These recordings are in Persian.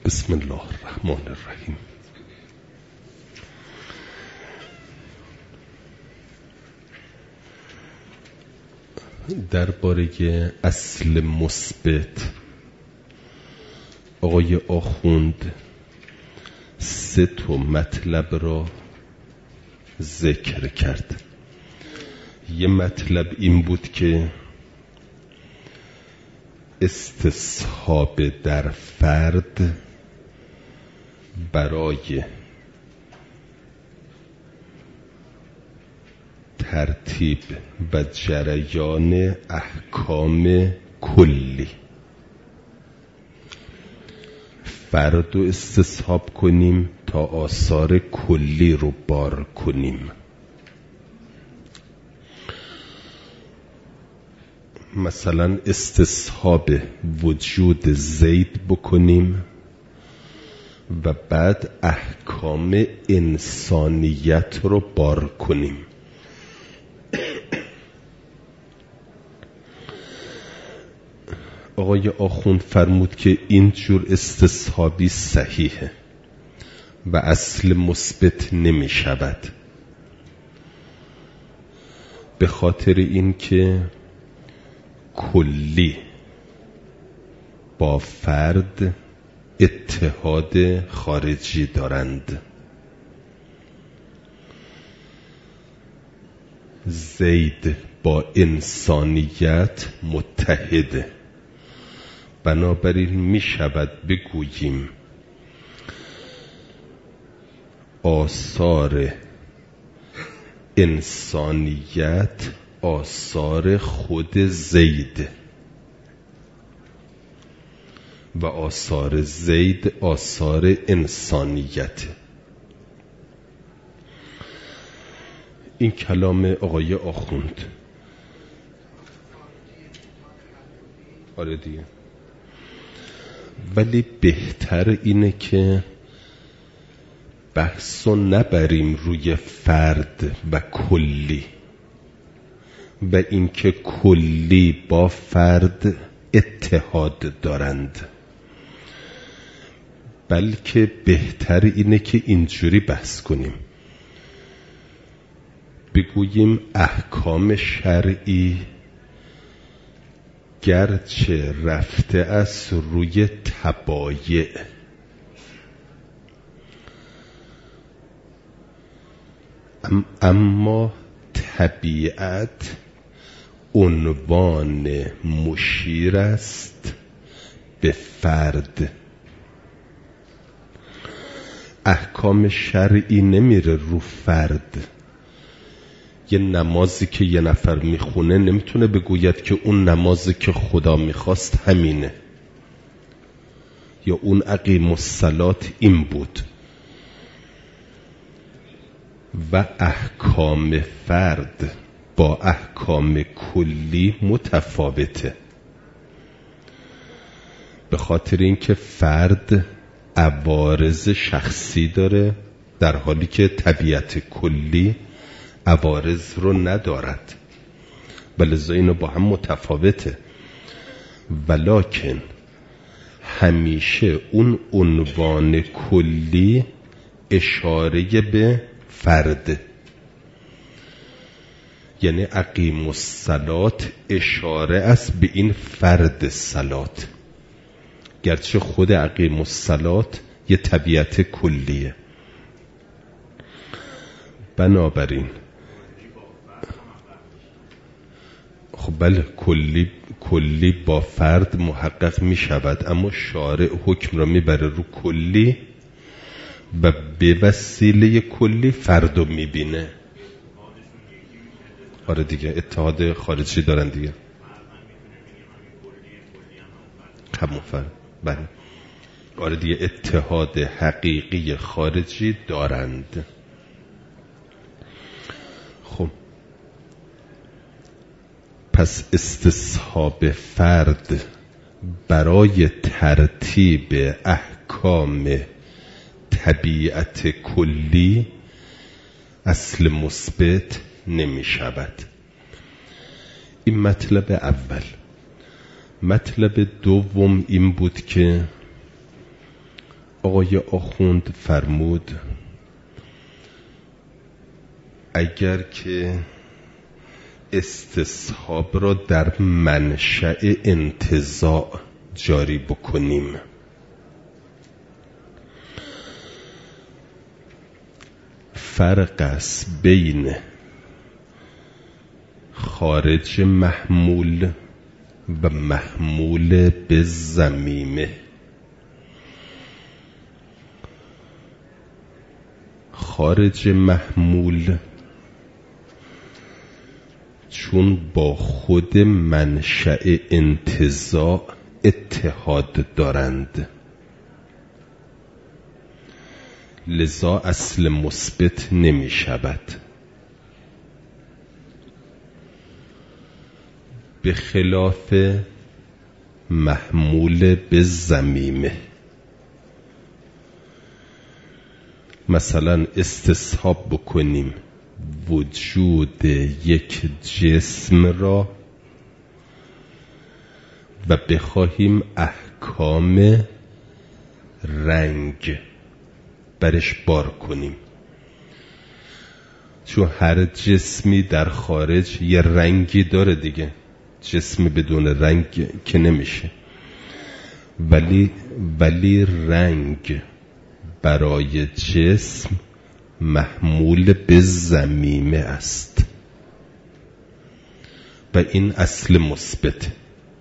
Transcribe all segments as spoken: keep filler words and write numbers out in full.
بسم الله الرحمن الرحیم. درباره اصل مثبت آقای آخوند سه تا مطلب را ذکر کرد. یه مطلب این بود که استصحاب در فرد برای ترتیب و جریان احکام کلی، فرد رو استصحاب کنیم تا آثار کلی رو بار کنیم. مثلا استصحاب وجود زید بکنیم و بعد احکام انسانیت رو بار کنیم. آقای آخوند فرمود که این جور استصحابی صحیحه و اصل مثبت نمی شود، به خاطر این که کلی با فرد اتحاد خارجی دارند. زید با انسانیت متحده، بنابراین می شود بگوییم آثار انسانیت آثار خود زید و آثار زید آثار انسانیت. این کلام آقای آخوند. آره دیگه، ولی بهتر اینه که بحثو نبریم روی فرد و کلی و اینکه کلی با فرد اتحاد دارند، بلکه بهتر اینه که اینجوری بحث کنیم، بگوییم احکام شرعی گرچه رفته است روی تبایع، اما طبیعت عنوان مشیر است به فرد. احکام شرعی نمیره رو فرد. یه نمازی که یه نفر میخونه نمیتونه بگوید که اون نمازی که خدا میخواست همینه، یا اون اقیم الصلات این بود. و احکام فرد با احکام کلی متفاوته، به خاطر اینکه فرد عوارض شخصی داره در حالی که طبیعت کلی عوارض رو ندارد، ولذا اینو با هم متفاوته. ولکن همیشه اون عنوان کلی اشاره به فرد، یعنی اقیم الصلات اشاره است به این فرد صلات، گرچه خود اقیم الصلات یه طبیعت کلیه. بنابراین خب بله، کلی کلی با فرد محقق می شود، اما شارع حکم را می بره رو کلی و به وسیله کلی فرد رو می بینه. آره دیگه، اتحاد خارجی دارن دیگه، همون فرد. بله آره دیگه، اتحاد حقیقی خارجی دارند. خب پس استصحاب فرد برای ترتیب احکام طبیعت کلی اصل مثبت نمی شود. این مطلب اول. مطلب دوم این بود که آقای آخوند فرمود اگر که استصحاب را در منشأ انتزاع جاری بکنیم، فرق است بین خارج محمول و محمول به ضمیمه. خارج محمول چون با خود منشأ انتزاع اتحاد دارند، لذا اصل مثبت نمی شود. به خلاف محمول به ضمیمه. مثلا استصحاب بکنیم وجود یک جسم را و بخواهیم احکام رنگ برش بار کنیم، چون هر جسمی در خارج یه رنگی داره دیگه، جسمی بدون رنگ که نمیشه، ولی ولی رنگ برای جسم محمول به ضمیمه است و این اصل مثبت.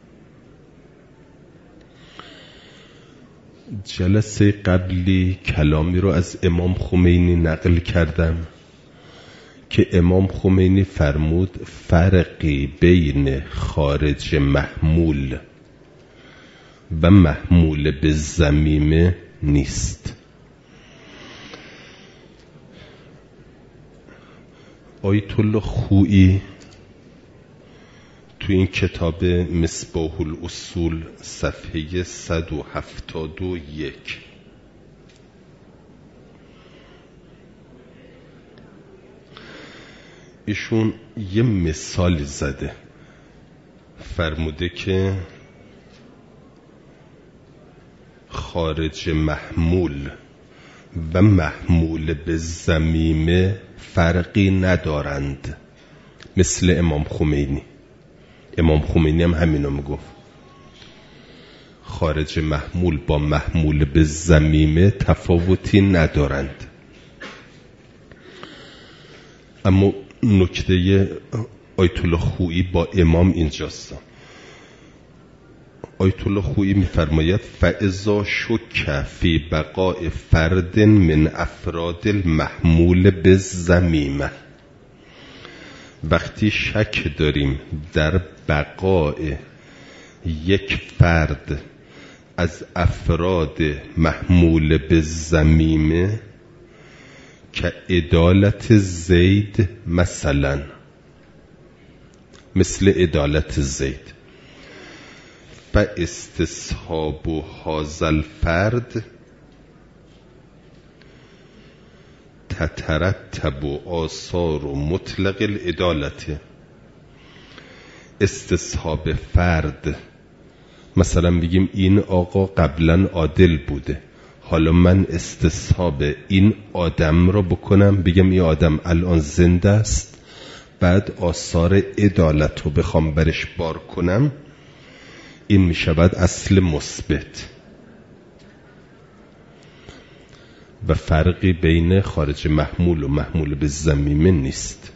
جلسه قبلی کلامی رو از امام خمینی نقل کردم که امام خمینی فرمود فرقی بین خارج محمول و محمول به ضمیمه نیست. آیت الله خویی تو این کتاب مصباح الاصول صفحه صد و هفتاد و یک ایشون یه مثال زده، فرموده که خارج محمول و محمول به ضمیمه فرقی ندارند، مثل امام خمینی. امام خمینی هم همینو میگفت، خارج محمول با محمول به ضمیمه تفاوتی ندارند. اما نکته آیت الله خویی با امام اینجاست. آیت الله خویی میفرماید فاذا شک فی بقاء فرد من افراد المحمول بالضمیمه، وقتی شک داریم در بقاء یک فرد از افراد محمول به ضمیمه که عدالت زید، مثلا مثل عدالت زید، فاستصحاب هذا الفرد تترتب آثار مطلق العدالت. استصحاب فرد، مثلا بگیم این آقا قبلا عادل بوده، حالا من استصحاب این آدم را بکنم، بگم این آدم الان زنده است، بعد آثار عدالت رو بخوام برش بار کنم، این می شود اصل مثبت و فرقی بین خارج محمول و محمول به ضمیمه نیست.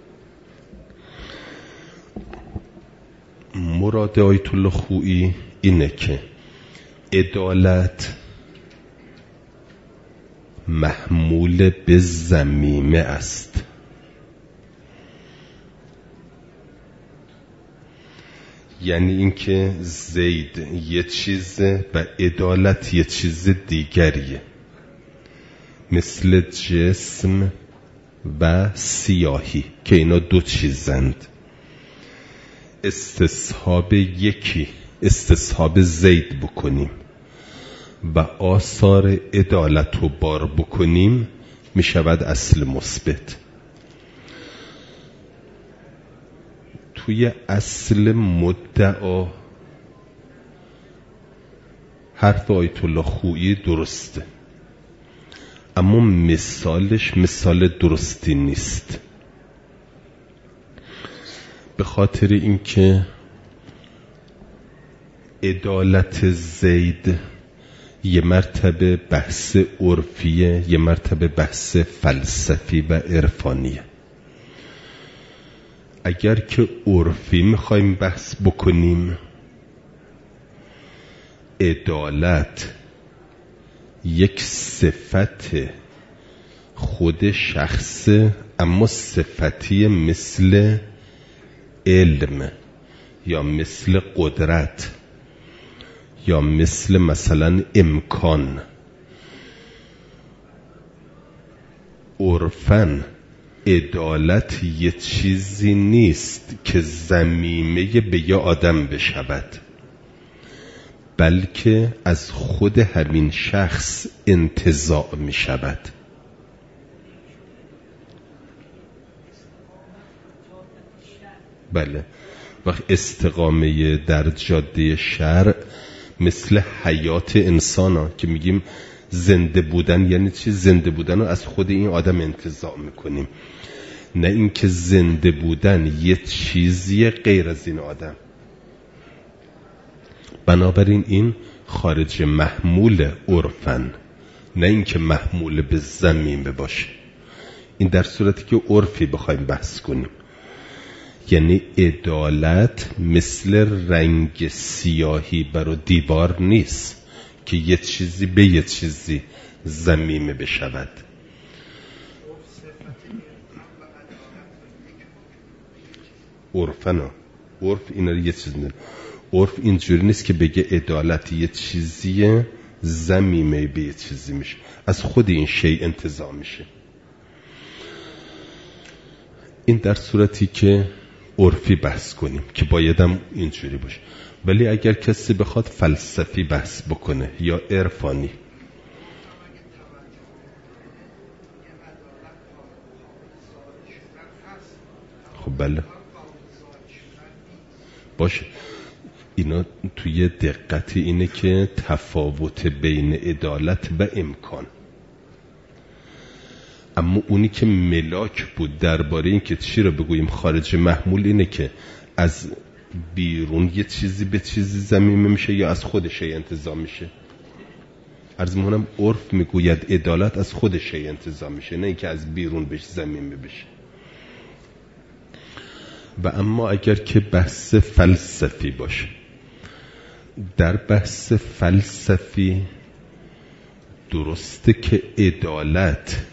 مراد آیت الله خویی اینه که عدالت محمول به ضمیمه است، یعنی اینکه زید یه چیزه و عدالت یه چیز دیگریه، مثل جسم و سیاهی که اینا دو چیزند. استصحاب یکی، استصحاب زید بکنیم و آثار عدالت رو بار بکنیم، می شود اصل مثبت. توی اصل مدعا حرف آیت الله خویی درسته، اما مثالش مثال درستی نیست، به خاطر اینکه عدالت زید یه مرتبه بحث عرفیه، یه مرتبه بحث فلسفی و عرفانیه. اگر که عرفی میخوایم بحث بکنیم، عدالت یک صفت خود شخص، اما صفتی مثل علم یا مثل قدرت یا مثل مثلا امکان. عرفاً عدالت یه چیزی نیست که ضمیمه به یه آدم بشود، بلکه از خود همین شخص انتزاع می شود. بله، وقت استقامه در جاده شرع مثل حیات انسان ها که میگیم زنده بودن یعنی چی؟ زنده بودن رو از خود این آدم انتزاع میکنیم، نه اینکه زنده بودن یه چیزی غیر از این آدم. بنابراین این خارج محمول عرفن، نه اینکه محمول به ضمیمه باشه. این در صورتی که عرفی بخوایم بحث کنیم، یعنی عدالت مثل رنگ سیاهی بر دیوار نیست که یه چیزی به یه چیزی ضمیمه بشود. عرفنا عرف اینا یه چیز نه. عرف اینجوری نیست که بگه عدالت یه چیزیه ضمیمه به یه چیزی میشه، از خود این شی انتزاع میشه. این در صورتی که عرفی بحث کنیم که بایدم اینجوری باشه. ولی اگر کسی بخواد فلسفی بحث بکنه یا عرفانی، خب بله باشه. اینا توی دقت اینه که تفاوت بین عدالت و امکان. اما اونی که ملاک بود درباره این که چی رو بگوییم خارج محمول اینه که از بیرون یه چیزی به چیزی ضمیمه میشه یا از خودش انتزاع میشه. عرض می‌کنم عرف میگوید عدالت از خودش انتزاع میشه، نه اینکه از بیرون بهش ضمیمه بشه. و اما اگر که بحث فلسفی باشه، در بحث فلسفی درسته که عدالت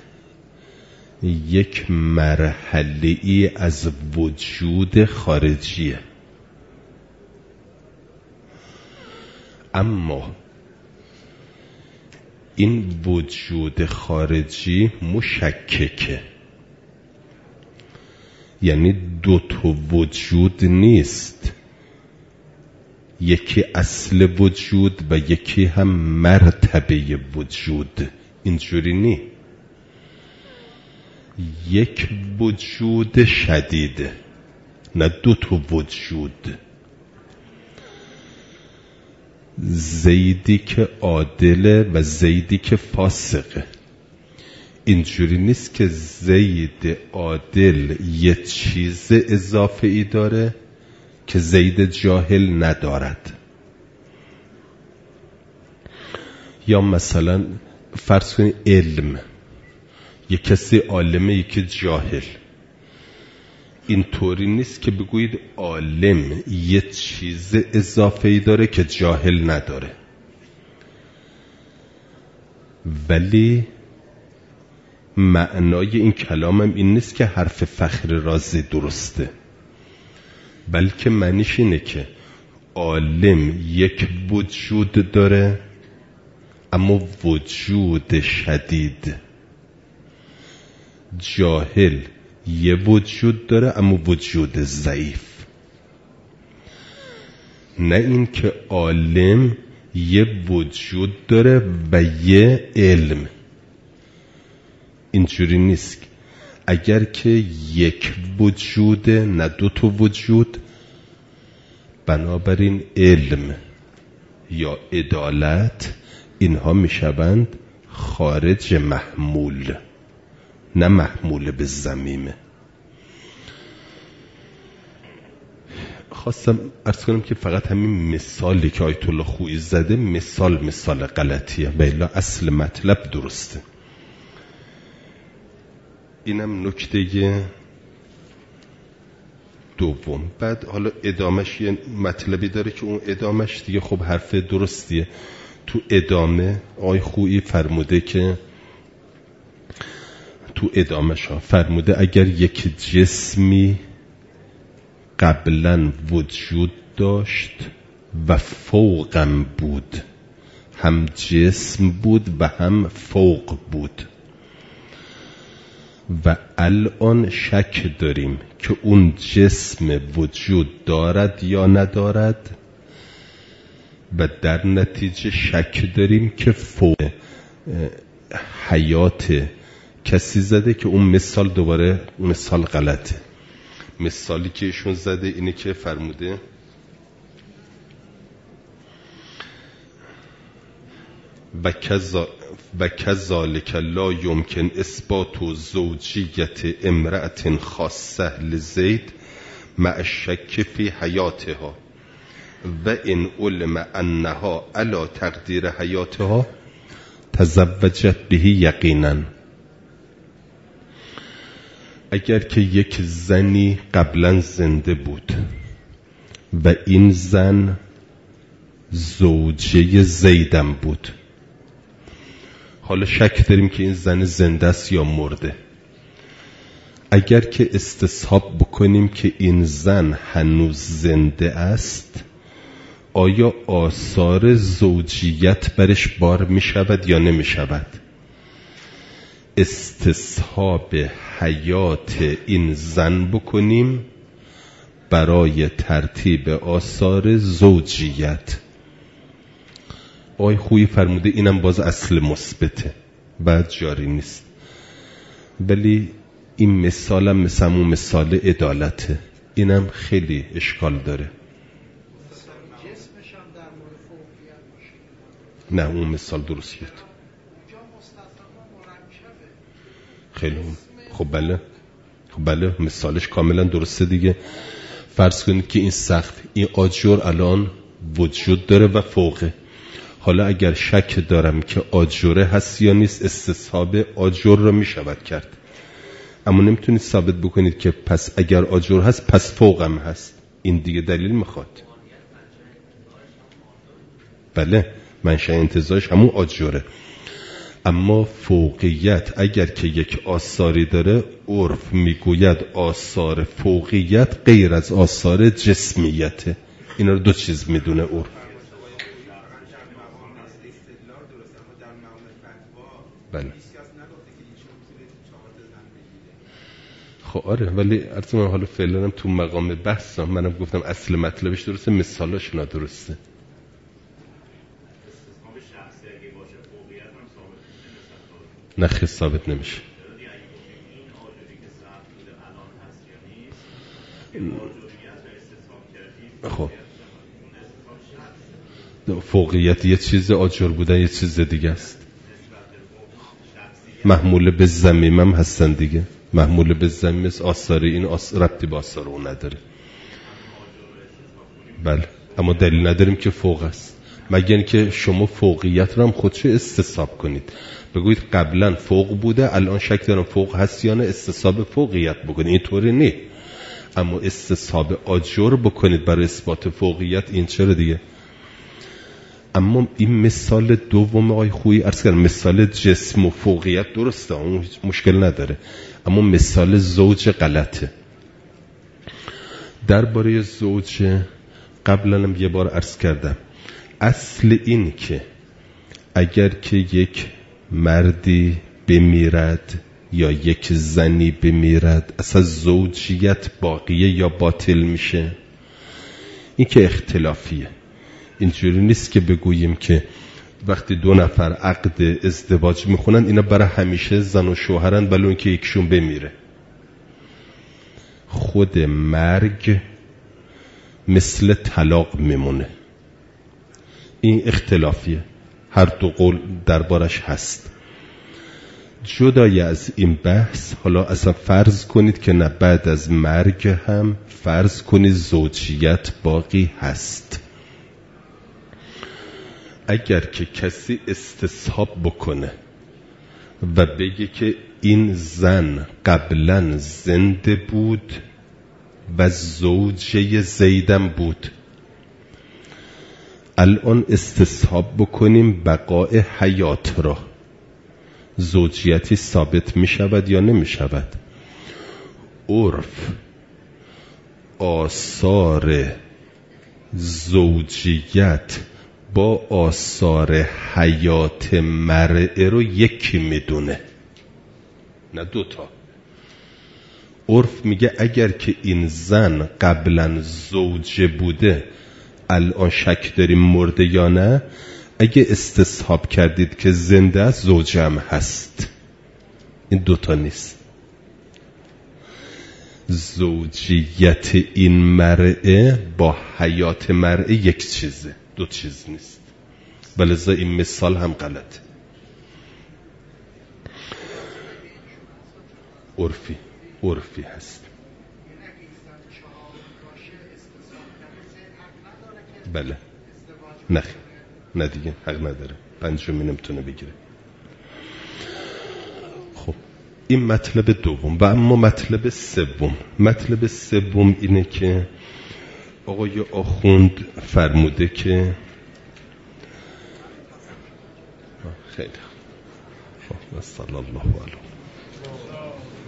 یک مرحله ای از وجود خارجیه، اما این وجود خارجی مشککه، یعنی دو تا وجود نیست، یکی اصل وجود و یکی هم مرتبه وجود. اینجوری نی. یک وجود شدیده، نه دو تا وجود. زیدی که عادله و زیدی که فاسقه. اینجوری نیست که زید عادل یه چیز اضافه ای داره که زید جاهل ندارد. یا مثلا فرض کنید علم، یه کسی عالمه یکی جاهل. اینطوری نیست که بگویید عالم یه چیز اضافه ای داره که جاهل نداره. ولی معنای این کلامم این نیست که حرف فخر رازی درسته، بلکه معنیش اینه که عالم یک وجود داره، اما وجود شدید. جاهل یه وجود داره اما وجود ضعیف. نه این که عالم یه وجود داره و یه علم. اینجوری نیست. اگر که یک وجود نه دو تا وجود، بنابراین علم یا عدالت اینها میشوند خارج محمول، نه محمول به ضمیمه. خواستم عرض کنم که فقط همین مثالی که آیت الله خویی زده مثال مثال غلطیه و الا اصل مطلب درسته. اینم نکته دوم. بعد حالا ادامش یه مطلبی داره که اون ادامش دیگه خب حرف درستیه. تو ادامه آی خویی فرموده که تو ادامش ها فرموده اگر یک جسمی قبلا وجود داشت و فوقم بود، هم جسم بود و هم فوق بود، و الان شک داریم که اون جسم وجود دارد یا ندارد، و در نتیجه شک داریم که فوق حیات کسی زده که اون مثال دوباره مثال غلطه. مثالی که ایشون زده اینه که فرموده و کذا و کذالک لا یمکن اثبات زوجیت امرأة خاصه لزید مع الشک فی حیاتها و ان علم انها علی تقدیر حیاتها تزوجت به یقینا. اگر که یک زنی قبلا زنده بود و این زن زوجه زیدم بود، حالا شک داریم که این زن زنده است یا مرده، اگر که استصحاب بکنیم که این زن هنوز زنده است، آیا آثار زوجیت برش بار می شود یا نمی شود؟ استصحاب حیات این زن بکنیم برای ترتیب آثار زوجیت. آی خویی فرموده اینم باز اصل مثبته و جاری نیست، ولی این مثالم مثل همون مثال عدالته، اینم خیلی اشکال داره. نه اون مثال درست شد. خیلی خب بله خب بله مثالش کاملا درسته دیگه. فرض کنید که این سقف، این آجر الان وجود داره و فوقه. حالا اگر شک دارم که آجره هست یا نیست، استصحاب آجر رو می شود کرد، اما نمیتونید ثابت بکنید که پس اگر آجر هست پس فوقم هست. این دیگه دلیل میخواد. بله منشأ انتزاعش همون آجره، اما فوقیت اگر که یک آثاری داره، عرف میگوید آثار فوقیت غیر از آثار جسمیته. اینا رو دو چیز میدونه عرف. بله خب آره، ولی عرض من حالا فعلا هم تو مقام بحثم، منم گفتم اصل مطلبش درسته، مثالاش نادرسته. نه خیلی ثابت نمیشه. خب فوقیت یه چیز، آجر بودن یه چیز دیگه است. محمول به ضمیم هم هستن دیگه. محمول به ضمیم است، آثار این آث... ربطی به آثار اون نداره. بله اما دلیل نداریم که فوق است، مگر اینکه شما فوقیت رو هم خودشو استصحاب کنید، بگویید قبلا فوق بوده الان شک دارم فوق هست یا نه، استصحاب فوقیت بکنید. اینطوری نه، اما استصحاب آجر بکنید برای اثبات فوقیت، این چرا دیگه. اما این مثال دوم آقای خویی عرض کردم، مثال جسم و فوقیت درسته، اون مشکل نداره، اما مثال زوج غلطه. درباره زوج قبلا هم یه بار عرض کردم، اصل این که اگر که یک مردی بمیرد یا یک زنی بمیرد، اصلا زوجیت باقیه یا باطل میشه، این که اختلافیه. اینجوری نیست که بگوییم که وقتی دو نفر عقد ازدواج میخونن اینا برای همیشه زن و شوهرن، بلکه اون که یکشون بمیره. خود مرگ مثل طلاق میمونه. این اختلافیه، هر دو قول دربارش هست. جدای از این بحث، حالا اصلا فرض کنید که نه بعد از مرگ هم فرض کنید زوجیت باقی هست. اگر که کسی استصحاب بکنه و بگه که این زن قبلا زنده بود و زوجه زیدم بود، الان استصحاب بکنیم بقای حیات را، زوجیتی ثابت می شود یا نمی شود؟ عرف آثار زوجیت با آثار حیات مرئه رو یکی میدونه، نه دوتا. عرف میگه اگر که این زن قبلا زوجه بوده الان شک داریم مرده یا نه، اگه استصحاب کردید که زنده است زوجه هم هست. این دوتا نیست. زوجیت این مرئه با حیات مرئه یک چیزه، دو چیز نیست. ولذا این مثال هم غلطه. عرفی عرفی هست. بله. نه نه دیگه حق نداره، پنجمی نمیتونه بگیره. خب این مطلب دوم. و اما مطلب سوم، مطلب سوم اینه که آقای آخوند فرموده که خیلی خب صلی الله علیه